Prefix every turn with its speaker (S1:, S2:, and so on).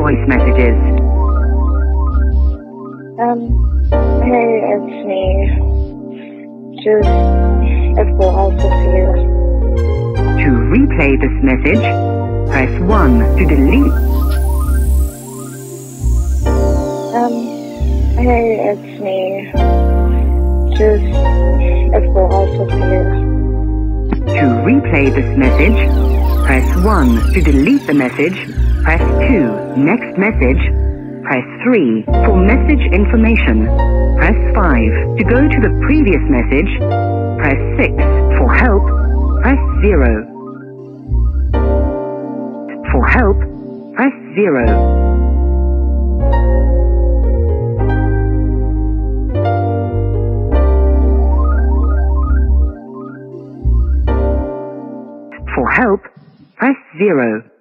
S1: voice messages.
S2: Hey, it's me. Just if we're also here.
S1: To replay this message, press 1 to delete.
S2: Hey, it's me. Just if we're also here.
S1: To replay this message, press 1 to delete the message, press 2, next message, press 3 for message information, press 5 to go to the previous message, press 6 for help, press 0. For help, press 0. For help, press 0.